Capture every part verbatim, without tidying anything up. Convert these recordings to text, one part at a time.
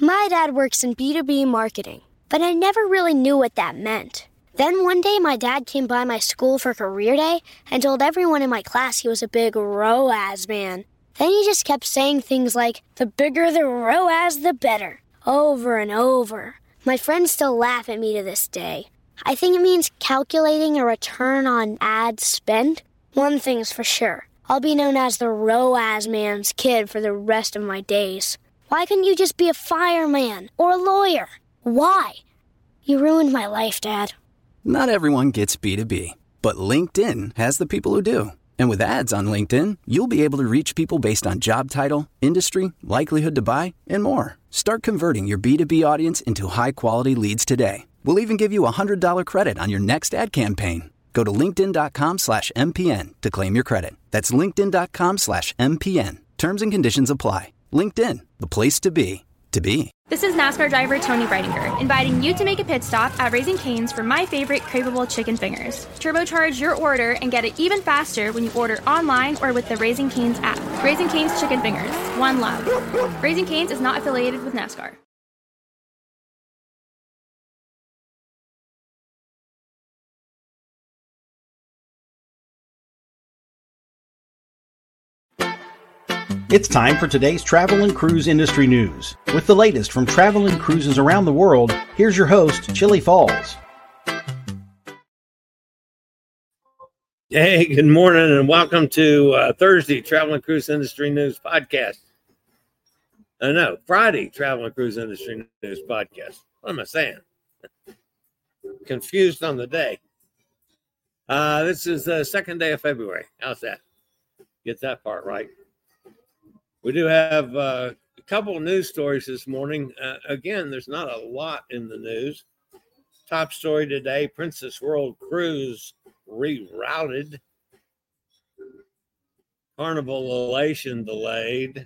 My dad works in B two B marketing, but I never really knew what that meant. Then one day my dad came by my school for career day and told everyone in my class he was a big R O A S man. Then he just kept saying things like, the bigger the R O A S, the better, over and over. My friends still laugh at me to this day. I think it means calculating a return on ad spend. One thing's for sure. I'll be known as the R O A S man's kid for the rest of my days. Why couldn't you just be a fireman or a lawyer? Why? You ruined my life, Dad. Not everyone gets B two B, but LinkedIn has the people who do. And with ads on LinkedIn, you'll be able to reach people based on job title, industry, likelihood to buy, and more. Start converting your B two B audience into high-quality leads today. We'll even give you a one hundred dollars credit on your next ad campaign. Go to linkedin.com slash MPN to claim your credit. That's linkedin.com slash MPN. Terms and conditions apply. LinkedIn, the place to be, to be. This is NASCAR driver Tony Breidinger, inviting you to make a pit stop at Raising Cane's for my favorite craveable chicken fingers. Turbocharge your order and get it even faster when you order online or with the Raising Cane's app. Raising Cane's Chicken Fingers. One love. Raising Cane's is not affiliated with NASCAR. It's time for today's travel and cruise industry news. With the latest from travel and cruises around the world, here's your host, Chili Falls. Hey, good morning and welcome to uh, Thursday Travel and Cruise Industry News Podcast. I know, Friday Travel and Cruise Industry News Podcast. What am I saying? Confused on the day. Uh, this is the second day of February. How's that? Get that part right. We do have uh, a couple of news stories this morning. Uh, again, there's not a lot in the news. Top story today, Princess World Cruise rerouted. Carnival Elation delayed.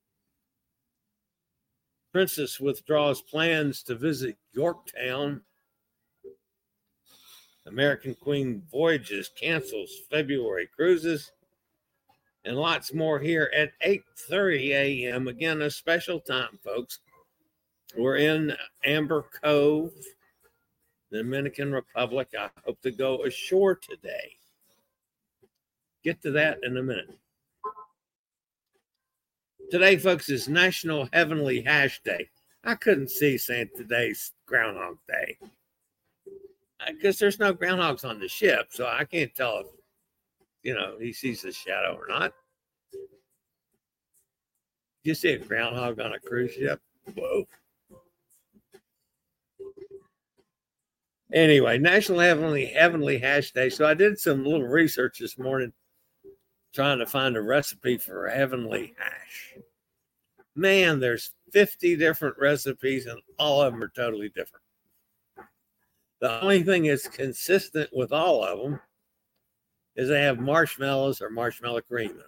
Princess withdraws plans to visit Yorktown. American Queen Voyages cancels February cruises. And lots more here at eight thirty a.m. Again, a special time, folks. We're in Amber Cove, the Dominican Republic. I hope to go ashore today. Get to that in a minute. Today, folks, is National Heavenly Hash Day. I couldn't see saying today's Groundhog Day because there's no groundhogs on the ship, so I can't tell if, you know, he sees the shadow or not. You see a groundhog on a cruise ship? Whoa. Anyway, National Heavenly Heavenly Hash Day. So I did some little research this morning trying to find a recipe for heavenly hash. Man, there's fifty different recipes and all of them are totally different. The only thing that's consistent with all of them is they have marshmallows or marshmallow cream.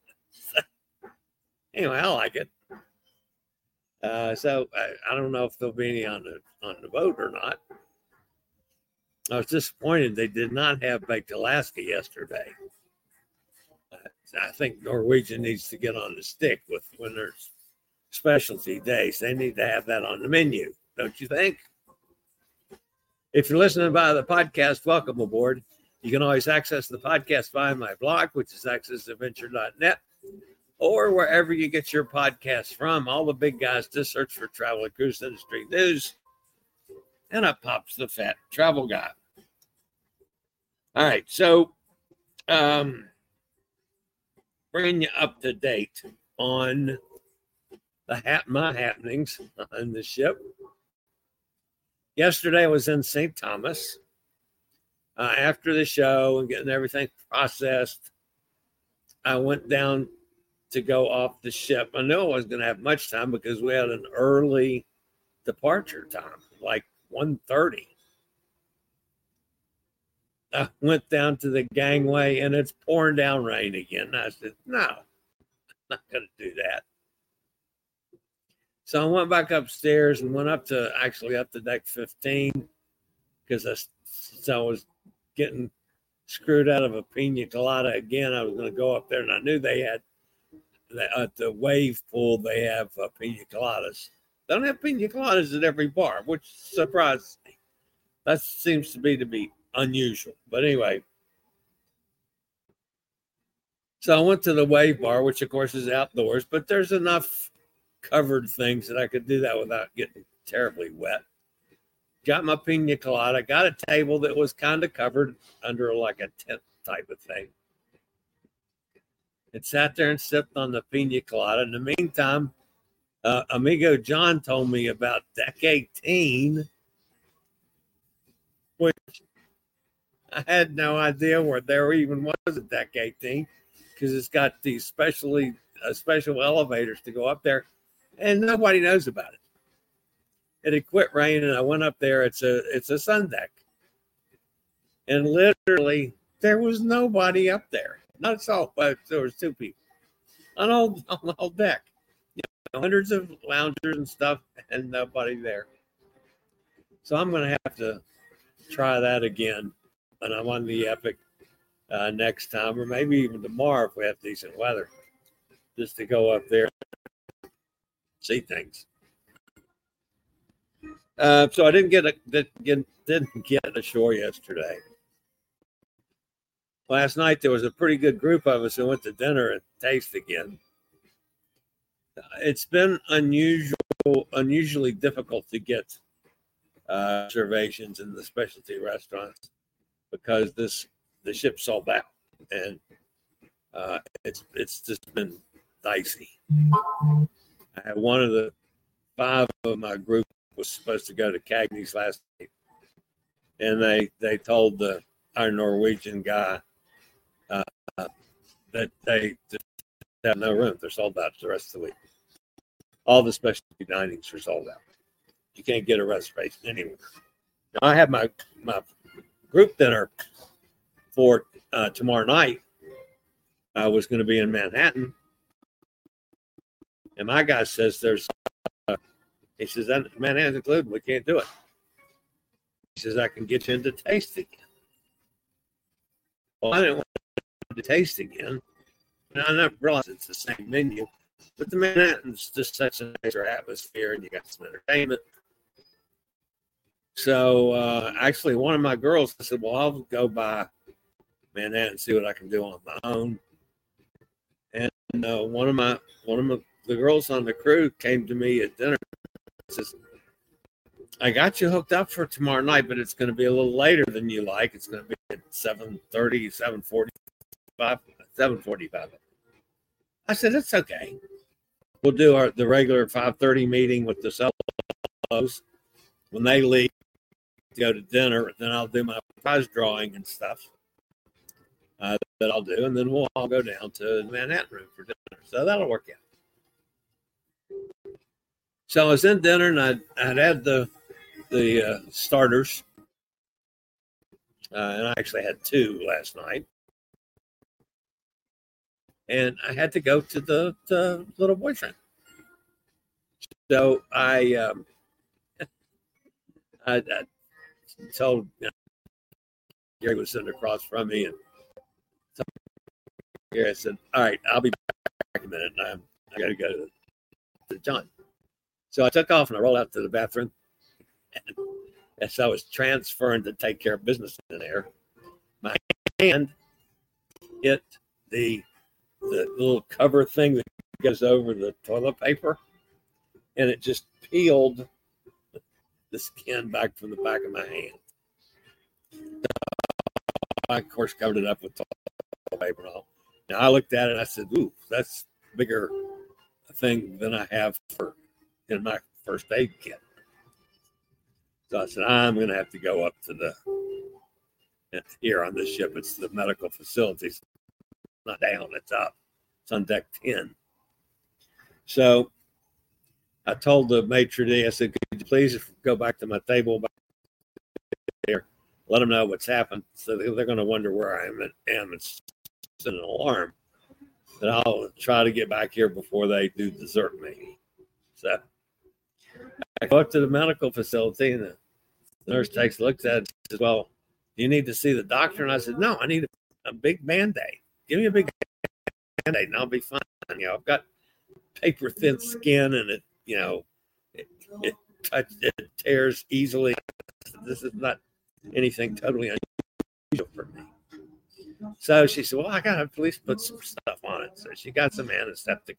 Anyway, I like it. Uh, so I, I don't know if there'll be any on the on the boat or not. I was disappointed they did not have baked Alaska yesterday. Uh, I think Norwegian needs to get on the stick with when there's specialty days. They need to have that on the menu, don't you think? If you're listening via the podcast, welcome aboard. You can always access the podcast via my blog, which is access adventure dot net, or wherever you get your podcasts from. All the big guys just search for Travel and Cruise Industry News, and up pops the fat travel guy. All right, so um, bringing you up to date on the ha- my happenings on the ship. Yesterday I was in Saint Thomas. Uh, after the show and getting everything processed, I went down to go off the ship. I knew I wasn't going to have much time because we had an early departure time, like one thirty. I went down to the gangway and it's pouring down rain again. I said, no, I'm not going to do that. So I went back upstairs and went up to, actually up to deck fifteen because I, so I was getting screwed out of a pina colada again. I was going to go up there and I knew they had, at the wave pool, they have uh, pina coladas. They don't have pina coladas at every bar, which surprises me. That seems to be to be unusual. But anyway, so I went to the Wave Bar, which of course is outdoors, but there's enough covered things that I could do that without getting terribly wet. Got my pina colada, got a table that was kind of covered under like a tent type of thing. And sat there and sipped on the pina colada. In the meantime, uh, amigo John told me about Deck eighteen, which I had no idea where there even was a Deck eighteen, because it's got these specially uh, special elevators to go up there, and nobody knows about it. It had quit raining, and I went up there. It's a it's a sun deck, and literally there was nobody up there. Not so, but there was two people on all on the whole deck. You know, hundreds of loungers and stuff, and nobody there. So I'm going to have to try that again when I'm on the Epic uh, next time, or maybe even tomorrow if we have decent weather, just to go up there and see things. Uh, so I didn't get a didn't get, didn't get ashore yesterday. Last night, there was a pretty good group of us who went to dinner and taste again. It's been unusual, unusually difficult to get uh, reservations in the specialty restaurants because this the ship sold out, and uh, it's it's just been dicey. I had one of the five of my group was supposed to go to Cagney's last night, and they they told the our Norwegian guy Uh, that they just have no room. They're sold out the rest of the week. All the specialty dinings are sold out. You can't get a reservation anywhere. Now, I have my my group dinner for uh, tomorrow night. I was going to be in Manhattan, and my guy says there's. Uh, he says that Manhattan's included. We can't do it. He says I can get you into tasting. Well, I didn't want to taste again. And I never realized it's the same menu, but the Manhattan's just such a nicer atmosphere, and you got some entertainment. So uh, actually, one of my girls, I said, "Well, I'll go by Manhattan and see what I can do on my own." And uh, one of my one of my, the girls on the crew came to me at dinner and says, "I got you hooked up for tomorrow night, but it's going to be a little later than you like. It's going to be at seven thirty, seven forty." seven forty-five. I said, it's okay. We'll do our the regular five thirty meeting with the fellows. When they leave to go to dinner, then I'll do my prize drawing and stuff uh, that I'll do, and then we'll all go down to the Manhattan room for dinner. So that'll work out. So I was in dinner, and I'd, I'd had the, the uh, starters, uh, and I actually had two last night. And I had to go to the, the little boyfriend. So I, um, I, I told you know, Gary was sitting across from me, and so Gary said, "All right, I'll be back in a minute. And I'm, I got to go to, to John." So I took off and I rolled out to the bathroom. And as I was transferring to take care of business in there, my hand hit the the little cover thing that goes over the toilet paper, and it just peeled the skin back from the back of my hand. I, of course, covered it up with toilet paper and all. Now, I looked at it and I said, ooh, that's a bigger thing than I have for in my first aid kit. So I said, I'm going to have to go up to the, here on this ship, it's the medical facilities. Not down, it's up. It's on deck ten. So I told the maitre d', I said, could you please go back to my table back there, let them know what's happened. So they're going to wonder where I am and set an alarm. But I'll try to get back here before they do desert me. So I go up to the medical facility, and the nurse takes a look at it and says, well, do you need to see the doctor? And I said, no, I need a, a big Band-Aid. Give me a big Band-Aid and I'll be fine. You know, I've got paper thin skin, and it, you know, it, It, touch, it tears easily. This is not anything totally unusual for me. So she said, well, I got to at least put some stuff on it. So she got some antiseptic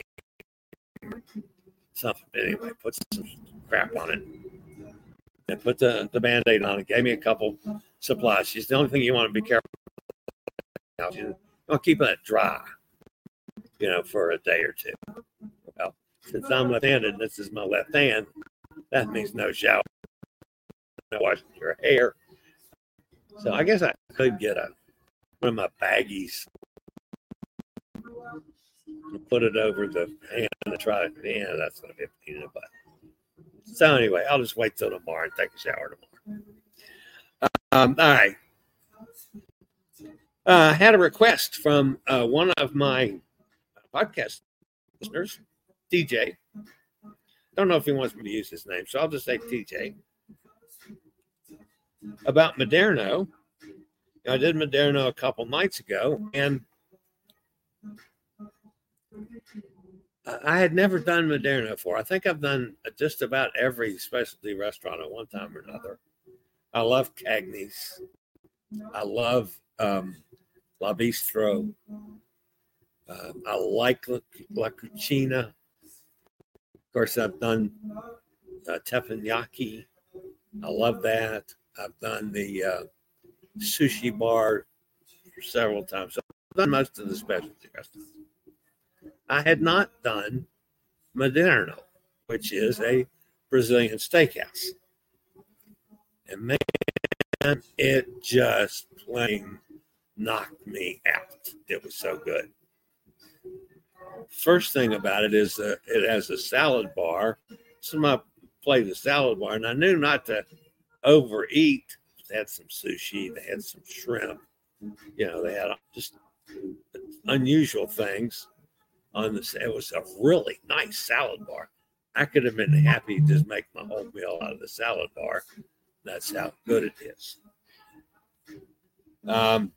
stuff. Anyway, put some crap on it. And put the, the Band-Aid on it. Gave me a couple supplies. She's the only thing you want to be careful about. You don't keep it dry, you know, for a day or two. Well, since I'm left-handed and this is my left hand, that means no shower, no washing your hair. So I guess I could get a one of my baggies and put it over the hand and try it. Yeah, that's going to be a pain in the butt. So anyway, I'll just wait till tomorrow and take a shower tomorrow. Um, all right. I uh, had a request from uh, one of my podcast listeners, T J. Don't know if he wants me to use his name, so I'll just say T J. About Moderno. I did Moderno a couple nights ago, and I had never done Moderno before. I think I've done just about every specialty restaurant at one time or another. I love Cagney's. I love um, La Bistro. Uh, I like La, La Cucina. Of course, I've done uh, teppanyaki. I love that. I've done the uh, sushi bar several times. So I've done most of the specialty restaurants. I had not done Moderno, which is a Brazilian steakhouse. And man, it just plain knocked me out. It was so good. First thing about it is that it has a salad bar. So my plate of salad bar, and I knew not to overeat. They had some sushi, they had some shrimp. You know, they had just unusual things on this. It was a really nice salad bar. I could have been happy to just make my whole meal out of the salad bar. That's how good it is. Um,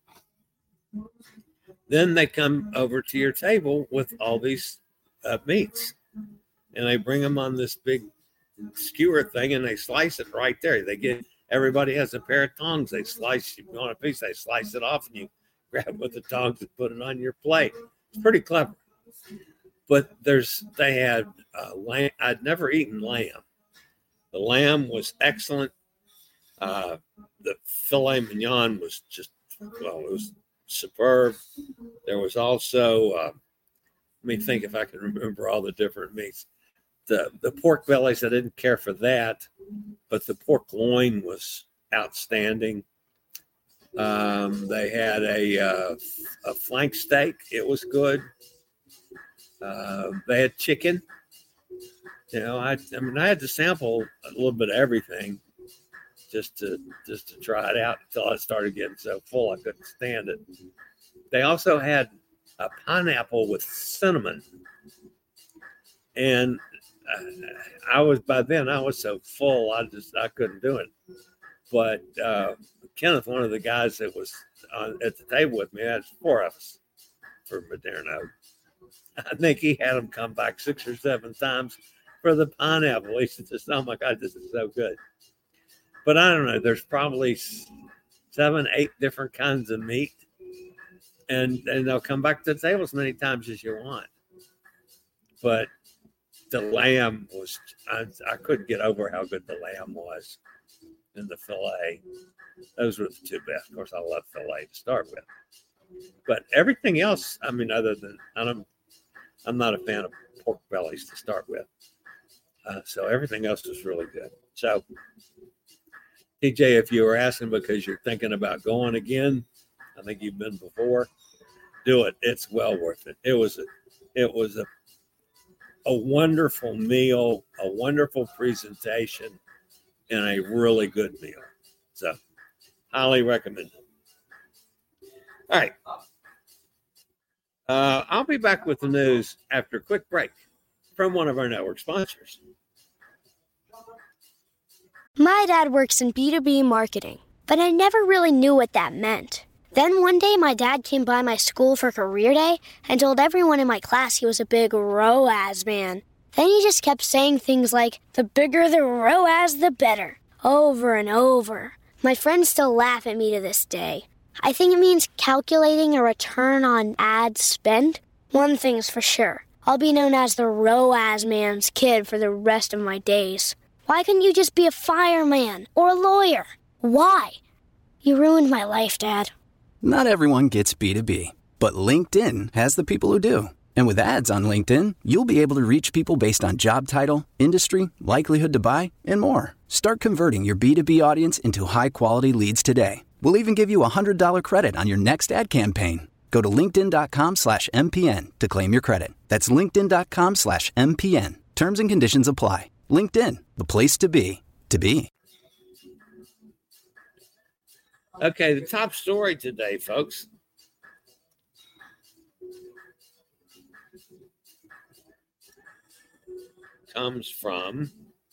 then they come over to your table with all these uh, meats, and they bring them on this big skewer thing, and they slice it right there. They get everybody has a pair of tongs. They slice you on a piece. They slice it off, and you grab it with the tongs and put it on your plate. It's pretty clever. But there's they had uh, lamb. I'd never eaten lamb. The lamb was excellent. Uh, the filet mignon was just well, it was superb. There was also uh, let me think if I can remember all the different meats. The the pork bellies, I didn't care for that, but the pork loin was outstanding. Um, they had a uh, a flank steak. It was good. Uh, they had chicken. You know, I I mean, I had to sample a little bit of everything just to just to try it out until I started getting so full I couldn't stand it. They also had a pineapple with cinnamon, and I was by then I was so full I just I couldn't do it. But uh, Kenneth, one of the guys that was on, at the table with me, that's four of us for Moderno. I think he had them come back six or seven times for the pineapple. He said, "Oh my God, this is so good." But I don't know. There's probably seven, eight different kinds of meat, and and they'll come back to the table as many times as you want. But the lamb was, I, I couldn't get over how good the lamb was, and the filet. Those were the two best. Of course, I love filet to start with. But everything else, I mean, other than, I'm, I'm not a fan of pork bellies to start with. Uh, so everything else was really good. So, T J, if you were asking because you're thinking about going again, I think you've been before, do it. It's well worth it. It was a, it was a, a wonderful meal, a wonderful presentation, and a really good meal. So, highly recommend it. All right. Uh, I'll be back with the news after a quick break from one of our network sponsors. My dad works in B two B marketing, but I never really knew what that meant. Then one day my dad came by my school for career day and told everyone in my class he was a big R O A S man. Then he just kept saying things like, the bigger the R O A S, the better, over and over. My friends still laugh at me to this day. I think it means calculating a return on ad spend. One thing's for sure. I'll be known as the R O A S man's kid for the rest of my days. Why couldn't you just be a fireman or a lawyer? Why? You ruined my life, Dad. Not everyone gets B two B, but LinkedIn has the people who do. And with ads on LinkedIn, you'll be able to reach people based on job title, industry, likelihood to buy, and more. Start converting your B two B audience into high-quality leads today. We'll even give you a one hundred dollars credit on your next ad campaign. Go to linkedin.com slash MPN to claim your credit. That's linkedin.com slash MPN. Terms and conditions apply. LinkedIn, the place to be, to be. Okay, the top story today, folks. Comes from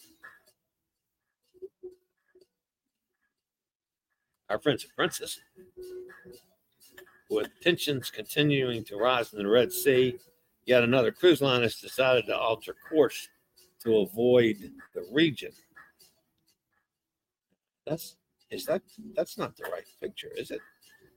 our Prince and Princess. With tensions continuing to rise in the Red Sea, yet another cruise line has decided to alter course to avoid the region. That's is that that's not the right picture, is it?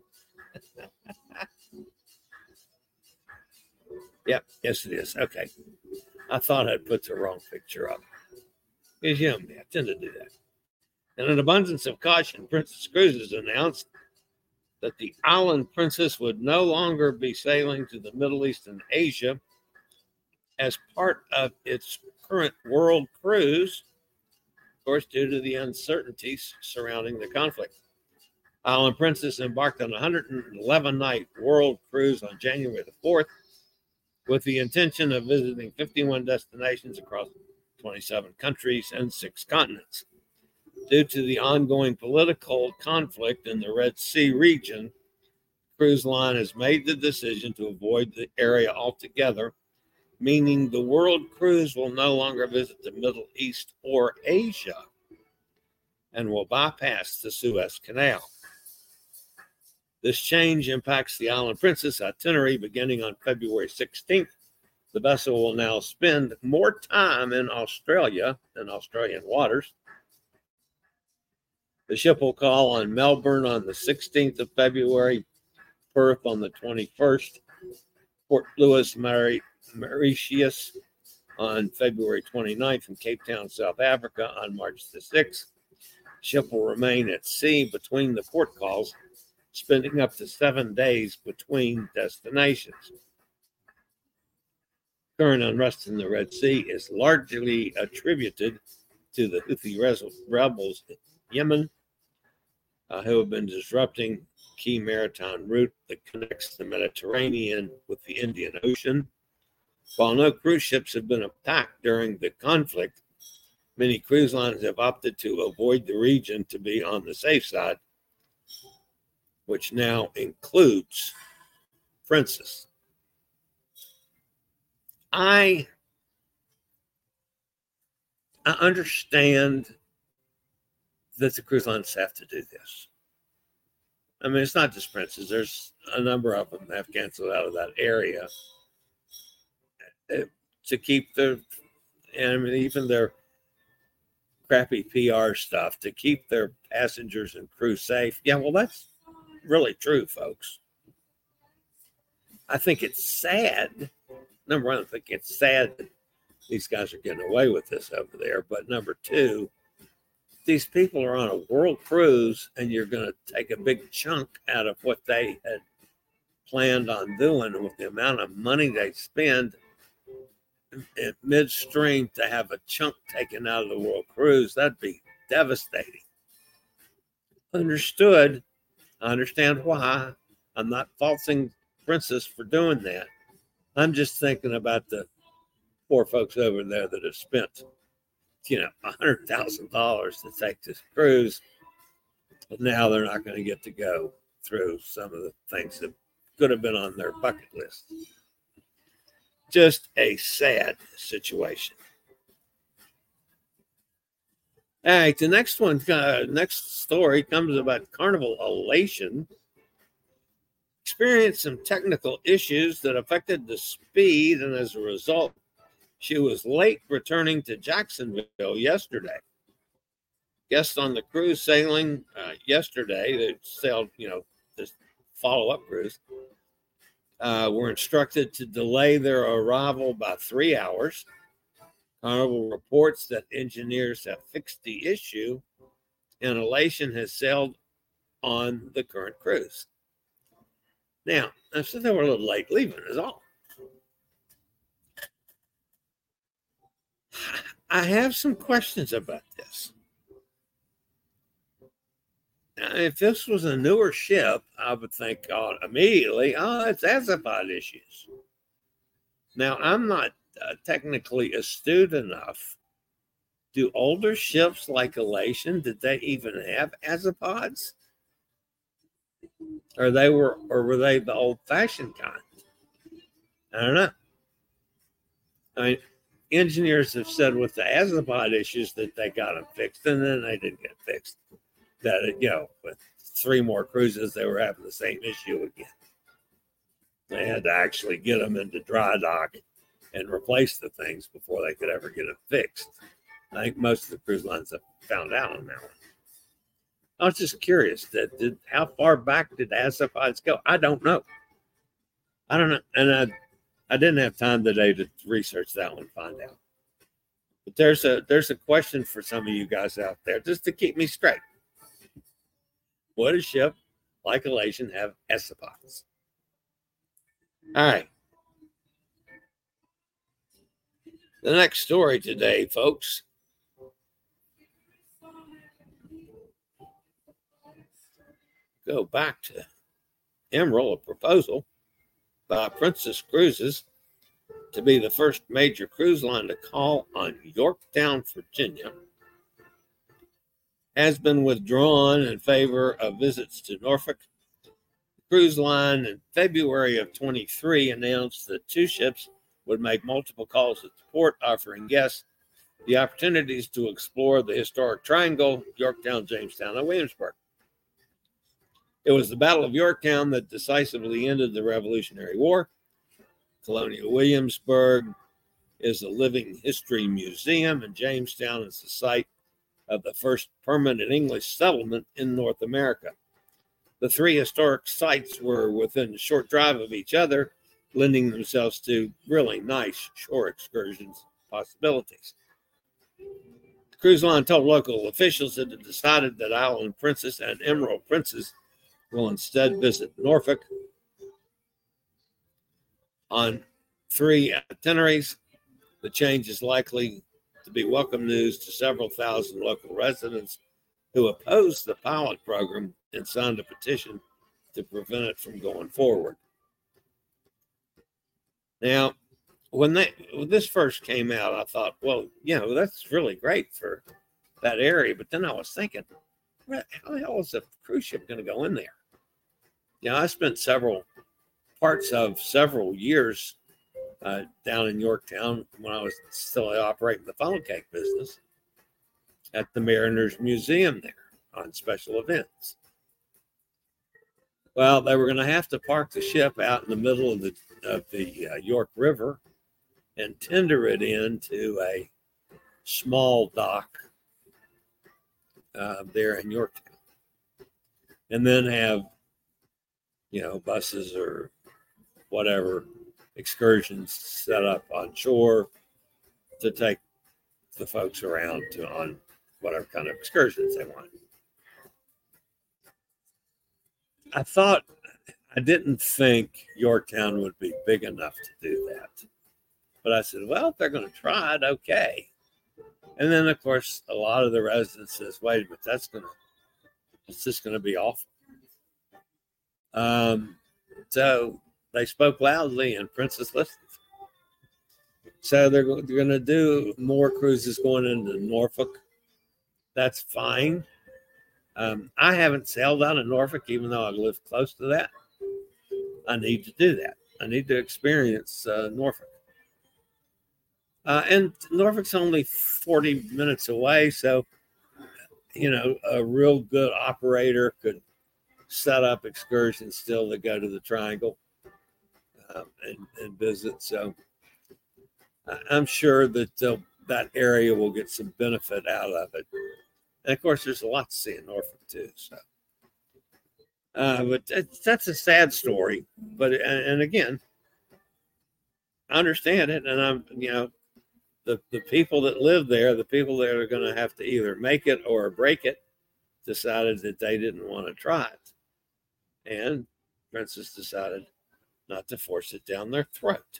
Yep, yes it is. Okay. I thought I'd put the wrong picture up. Because you know me, I tend to do that. In an abundance of caution, Princess Cruises announced that the Island Princess would no longer be sailing to the Middle East and Asia as part of its current world cruise, of course, due to the uncertainties surrounding the conflict. Island Princess embarked on a one hundred eleven night world cruise on January the fourth with the intention of visiting fifty-one destinations across twenty-seven countries and six continents. Due to the ongoing political conflict in the Red Sea region, cruise line has made the decision to avoid the area altogether, meaning the world cruise will no longer visit the Middle East or Asia and will bypass the Suez Canal. This change impacts the Island Princess itinerary beginning on February sixteenth. The vessel will now spend more time in Australia than Australian waters. The ship will call on Melbourne on the sixteenth of February, Perth on the twenty-first, Port Louis, Mauritius on February twenty-ninth, and Cape Town, South Africa on March the sixth. The ship will remain at sea between the port calls, spending up to seven days between destinations. Current unrest in the Red Sea is largely attributed to the Houthi rebels in Yemen, uh, who have been disrupting key maritime route that connects the Mediterranean with the Indian Ocean. While no cruise ships have been attacked during the conflict, many cruise lines have opted to avoid the region to be on the safe side, which now includes Princess. I, I understand that the cruise lines have to do this. I mean, it's not just Princess. There's a number of them that have canceled out of that area to keep their, and I mean, even their crappy P R stuff, to keep their passengers and crew safe. Yeah, well, that's really true, folks. I think it's sad. Number one, I think it's sad that these guys are getting away with this over there. But number two, these people are on a world cruise, and you're going to take a big chunk out of what they had planned on doing. And with the amount of money they spend at midstream to have a chunk taken out of the world cruise, that'd be devastating. Understood. I understand why. I'm not faulting Princess for doing that. I'm just thinking about the poor folks over there that have spent, you know, one hundred thousand dollars to take this cruise. But now they're not going to get to go through some of the things that could have been on their bucket list. Just a sad situation. All right, the next one, uh, next story comes about Carnival Elation. Experienced some technical issues that affected the speed, and as a result, She was late returning to Jacksonville yesterday. Guests on the cruise sailing uh, yesterday, they sailed, you know, this follow-up cruise, uh, were instructed to delay their arrival by three hours. Carnival reports that engineers have fixed the issue, and Elation has sailed on the current cruise. Now, I said they were a little late leaving is all. I have some questions about this. Now, if this was a newer ship, I would think oh, immediately, oh, it's azipod issues. Now, I'm not uh, technically astute enough. Do older ships like Elation, did they even have azipods? Or they were, or were they the old-fashioned kind? I don't know. I mean, engineers have said with the azipod issues that they got them fixed, and then they didn't get fixed. That, you know, with three more cruises, they were having the same issue again. They had to actually get them into dry dock and replace the things before they could ever get them fixed. I think most of the cruise lines have found out on that one. I was just curious that did how far back did azipods go? I don't know. I don't know, and I I didn't have time today to research that one and find out. But there's a there's a question for some of you guys out there, just to keep me straight. Would a ship like Elation have azipods? All right. The next story today, folks. Go back to Emerald, a proposal by Princess Cruises to be the first major cruise line to call on Yorktown, Virginia, has been withdrawn in favor of visits to Norfolk. The cruise line in February of twenty-three announced that two ships would make multiple calls at the port, offering guests the opportunities to explore the historic triangle, Yorktown, Jamestown, and Williamsburg. It was the Battle of Yorktown that decisively ended the Revolutionary War. Colonial Williamsburg is a living history museum, and Jamestown is the site of the first permanent English settlement in North America. The three historic sites were within a short drive of each other, lending themselves to really nice shore excursions possibilities. The cruise line told local officials that it decided that Island Princess and Emerald Princess will instead visit Norfolk. On three itineraries, the change is likely to be welcome news to several thousand local residents who opposed the pilot program and signed a petition to prevent it from going forward. Now, when, they, when this first came out, I thought, well, you know, that's really great for that area. But then I was thinking, how the hell is a cruise ship going to go in there? You know, I spent several parts of several years uh, down in Yorktown when I was still operating the funnel cake business at the Mariners Museum there on special events. Well, they were going to have to park the ship out in the middle of the of the uh, York River and tender it into a small dock uh, there in Yorktown, and then have, you know, buses or whatever excursions set up on shore to take the folks around to on whatever kind of excursions they want. I thought, I didn't think Yorktown would be big enough to do that. But I said, well, if they're going to try it, okay. And then, of course, a lot of the residents says, wait a minute, that's going to, it's just going to be awful. Um, so they spoke loudly and Princess listened. So they're, they're going to do more cruises going into Norfolk. That's fine. Um, I haven't sailed out of Norfolk, even though I live close to that. I need to do that. I need to experience uh, Norfolk. Uh, and Norfolk's only forty minutes away, so, you know, a real good operator could set up excursions still to go to the Triangle uh, and, and visit. So I'm sure that uh, that area will get some benefit out of it. And of course, there's a lot to see in Norfolk too. So, uh, but that's, that's a sad story. But and, and again, I understand it, and I'm you know, the the people that live there, the people that are going to have to either make it or break it, decided that they didn't want to try it, and Princess decided not to force it down their throat.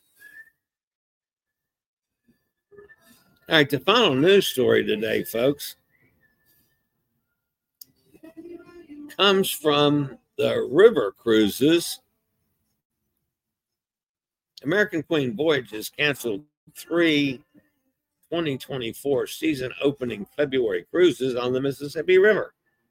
All right, the final news story today, folks, comes from the river cruises. American Queen Voyages canceled three twenty twenty-four season opening February cruises on the Mississippi River.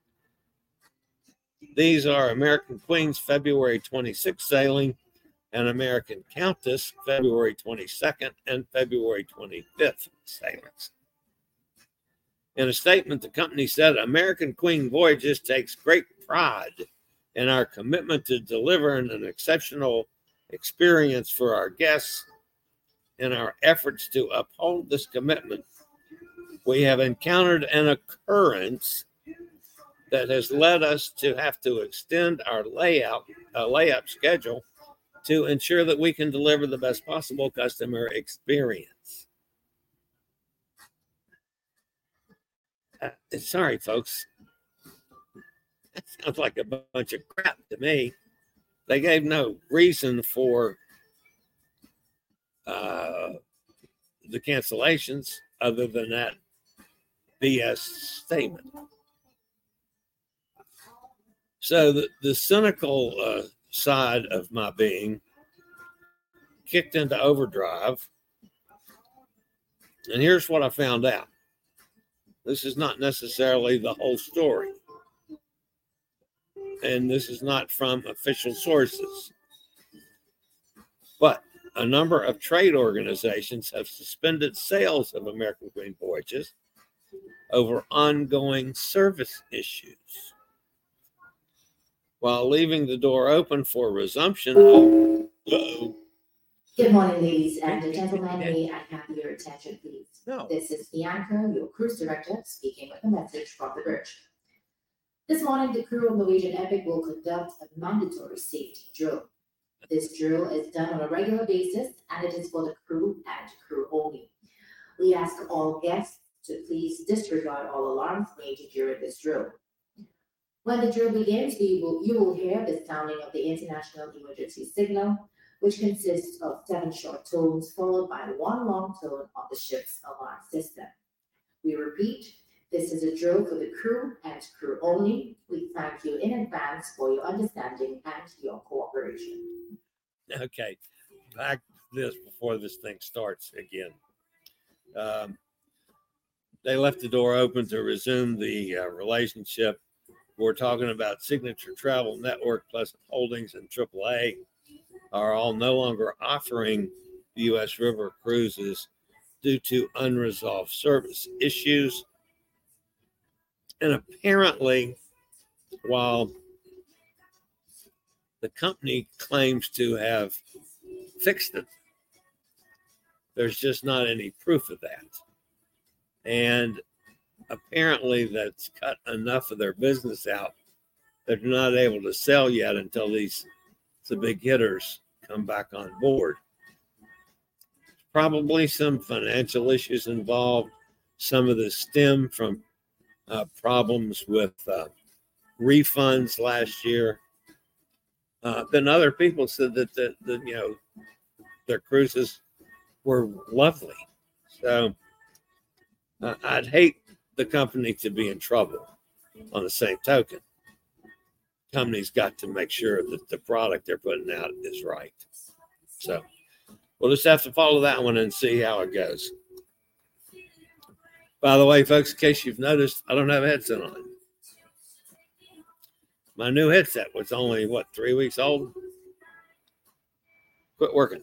These are American Queen's February twenty-sixth sailing and American Countess February twenty-second and February twenty-fifth sailings. In a statement, the company said, American Queen Voyages takes great pride in our commitment to delivering an exceptional experience for our guests. In our efforts to uphold this commitment, we have encountered an occurrence that has led us to have to extend our layout, uh, layup schedule to ensure that we can deliver the best possible customer experience. Uh, sorry, folks. That sounds like a bunch of crap to me. They gave no reason for uh, the cancellations other than that B S statement. So the, the cynical uh, side of my being kicked into overdrive. And here's what I found out. This is not necessarily the whole story. And this is not from official sources. But a number of trade organizations have suspended sales of American Queen Voyages over ongoing service issues, while leaving the door open for resumption of... Uh-oh. Good morning, ladies and gentlemen. May I have your attention, please? No. This is Bianca, your cruise director, speaking with a message from the bridge. This morning, the crew of Norwegian Epic will conduct a mandatory safety drill. This drill is done on a regular basis, and it is for the crew and crew only. We ask all guests to please disregard all alarms made during this drill. When the drill begins, we will, you will hear the sounding of the International Emergency Signal, which consists of seven short tones followed by one long tone of the ship's alarm system. We repeat, this is a drill for the crew and crew only. We thank you in advance for your understanding and your cooperation. Okay, back to this before this thing starts again. Um, they left the door open to resume the uh, relationship. We're talking about Signature Travel Network, Pleasant Holdings, and triple A are all no longer offering U S river cruises due to unresolved service issues. And apparently, while the company claims to have fixed it, there's just not any proof of that. And apparently that's cut enough of their business out that they're not able to sell yet until these the big hitters come back on board. Probably some financial issues involved. Some of this stem from uh, problems with uh, refunds last year. Uh, then other people said that the, the you know their cruises were lovely. So uh, I'd hate the company to be in trouble. On the same token, company's got to make sure that the product they're putting out is right. So we'll just have to follow that one and see how it goes. By the way, folks, in case you've noticed, I don't have a headset on. My new headset was only, what, three weeks old? Quit working.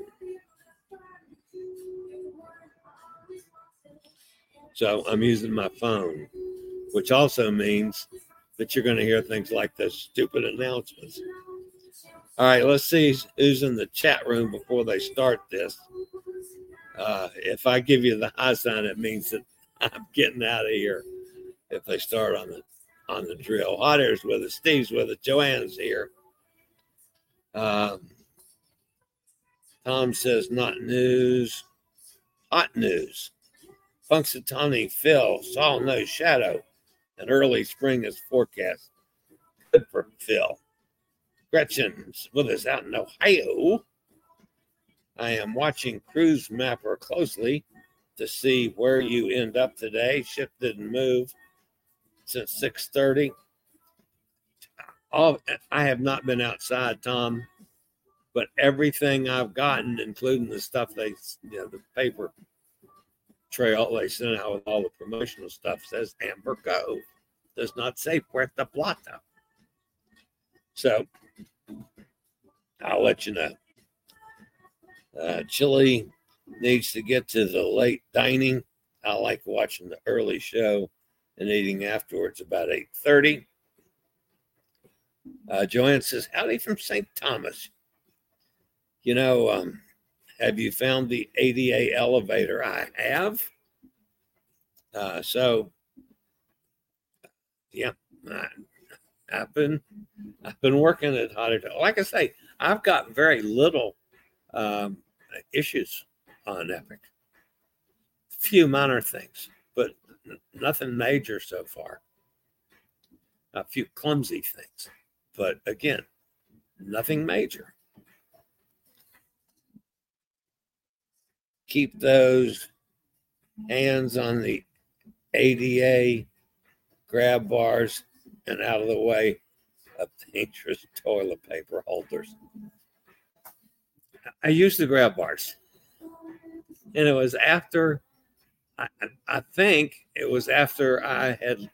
So I'm using my phone, which also means that you're going to hear things like this stupid announcements. All right, let's see who's in the chat room before they start this. Uh, if I give you the high sign, it means that I'm getting out of here if they start on the on the drill. Hot Air's with us. Steve's with us. Joanne's here. Um, Tom says not news. Hot news. Punxsutawney Phil saw no shadow. An early spring is forecast. Good for Phil. Gretchen's with us out in Ohio. I am watching Cruise Mapper closely to see where you end up today. Ship didn't move since six thirty. All, I have not been outside, Tom, but everything I've gotten, including the stuff they, you know, the paper trail they sent out with all the promotional stuff, says Amber Cove. Does not say Puerto Plata. So I'll let you know. Uh, Chili needs to get to the late dining. I like watching the early show and eating afterwards about eight thirty. Uh, Joanne says, howdy from Saint Thomas. You know, um, have you found the A D A elevator? I have. Uh, so, yeah, I, I've been I've been working at Hot Air. Like I say, I've got very little um, issues on Epic. Few minor things, but nothing major so far. A few clumsy things, but again, nothing major. Keep those hands on the A D A grab bars and out of the way of dangerous toilet paper holders. I used the grab bars, and it was after, I, I think it was after I had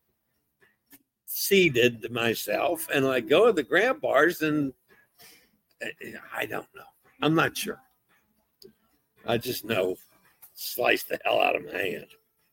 seated myself and let go of the grab bars, and I don't know. I'm not sure. I just know sliced the hell out of my hand.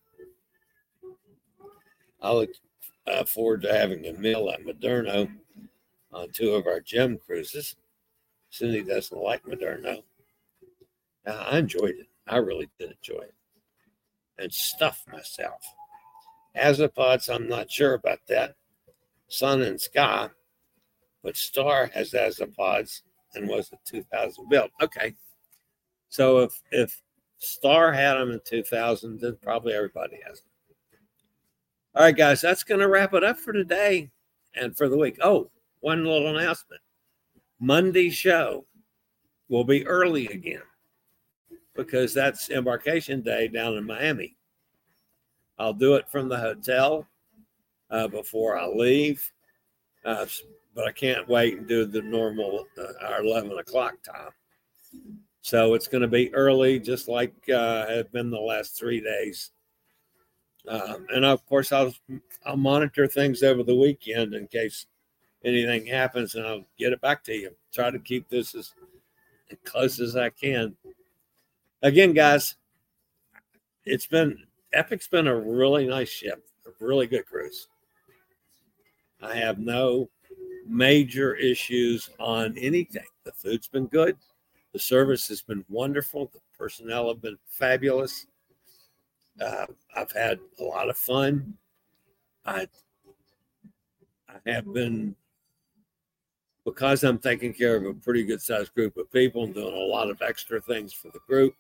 I look uh, forward to having a meal at Moderno on two of our gem cruises. Cindy doesn't like Moderno. Uh, I enjoyed it. I really did enjoy it. And stuffed myself. Azapods, I'm not sure about that. Sun and Sky, but Star has Azapods and was a two thousand build. Okay. So if if Star had them in two thousand, then probably everybody has them. All right, guys, that's going to wrap it up for today and for the week. Oh, one little announcement. Monday's show will be early again because that's Embarkation Day down in Miami. I'll do it from the hotel uh, before I leave, uh, but I can't wait and do the normal, uh, our eleven o'clock time. So it's going to be early, just like uh, it's been the last three days. Um, and of course, I'll I'll monitor things over the weekend in case anything happens, and I'll get it back to you. Try to keep this as close as I can. Again, guys, it's been Epic's been a really nice ship, a really good cruise. I have no major issues on anything. The food's been good. The service has been wonderful. The personnel have been fabulous. Uh, I've had a lot of fun. I, I have been, because I'm taking care of a pretty good sized group of people and doing a lot of extra things for the group.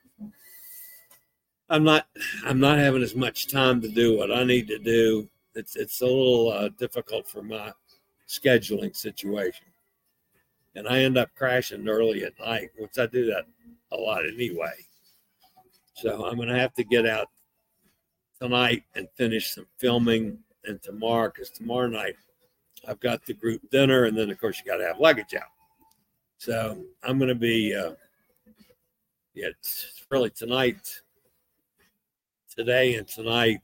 I'm not, I'm not having as much time to do what I need to do. It's, it's a little uh, difficult for my scheduling situation. And I end up crashing early at night, which I do that a lot anyway. So I'm going to have to get out tonight and finish some filming, and tomorrow, because tomorrow night I've got the group dinner, and then of course you got to have luggage out. So I'm going to be, uh, yeah, it's really tonight, today and tonight,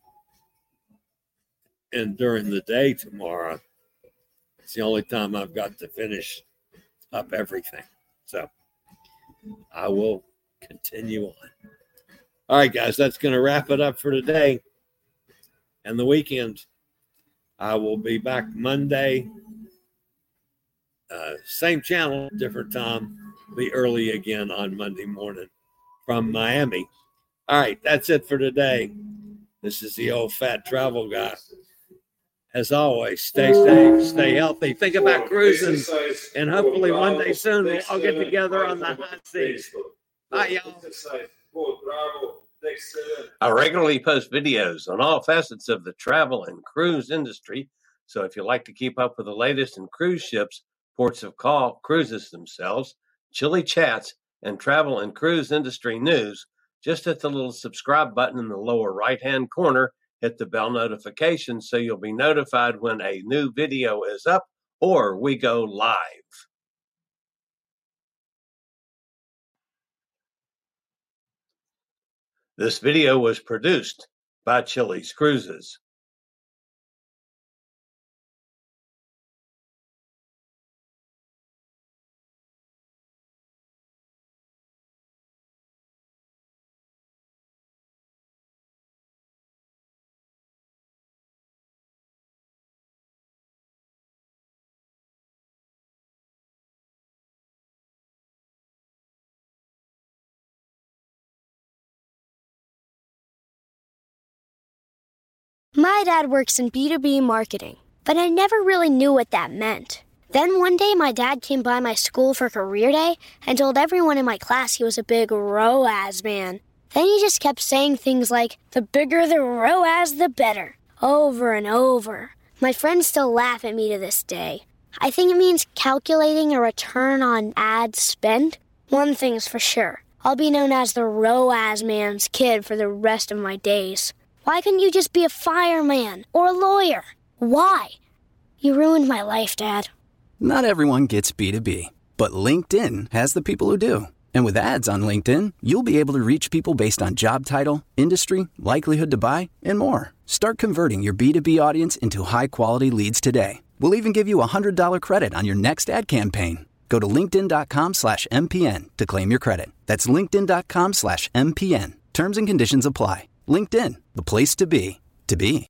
and during the day tomorrow. It's the only time I've got to finish up everything. So I will continue on. All right, guys, that's going to wrap it up for today and the weekend. I will be back Monday, uh, same channel, different time, be early again on Monday morning from Miami. All right, that's it for today. This is the old fat travel guy. As always, stay safe, stay healthy. Think about cruising, and hopefully one day soon we'll all get together on the hot seat. Bye, y'all. I regularly post videos on all facets of the travel and cruise industry. So if you like to keep up with the latest in cruise ships, ports of call, cruises themselves, chilly chats, and travel and cruise industry news, just hit the little subscribe button in the lower right-hand corner. Hit the bell notification so you'll be notified when a new video is up or we go live. This video was produced by Chili's Cruises. My dad works in B two B marketing, but I never really knew what that meant. Then one day my dad came by my school for career day and told everyone in my class he was a big R O A S man. Then he just kept saying things like, the bigger the R O A S, the better, over and over. My friends still laugh at me to this day. I think it means calculating a return on ad spend. One thing's for sure, I'll be known as the R O A S man's kid for the rest of my days. Why couldn't you just be a fireman or a lawyer? Why? You ruined my life, Dad. Not everyone gets B two B, but LinkedIn has the people who do. And with ads on LinkedIn, you'll be able to reach people based on job title, industry, likelihood to buy, and more. Start converting your B two B audience into high-quality leads today. We'll even give you a one hundred dollars credit on your next ad campaign. Go to linkedin.com slash MPN to claim your credit. That's linkedin.com slash MPN. Terms and conditions apply. LinkedIn, the place to be, to be.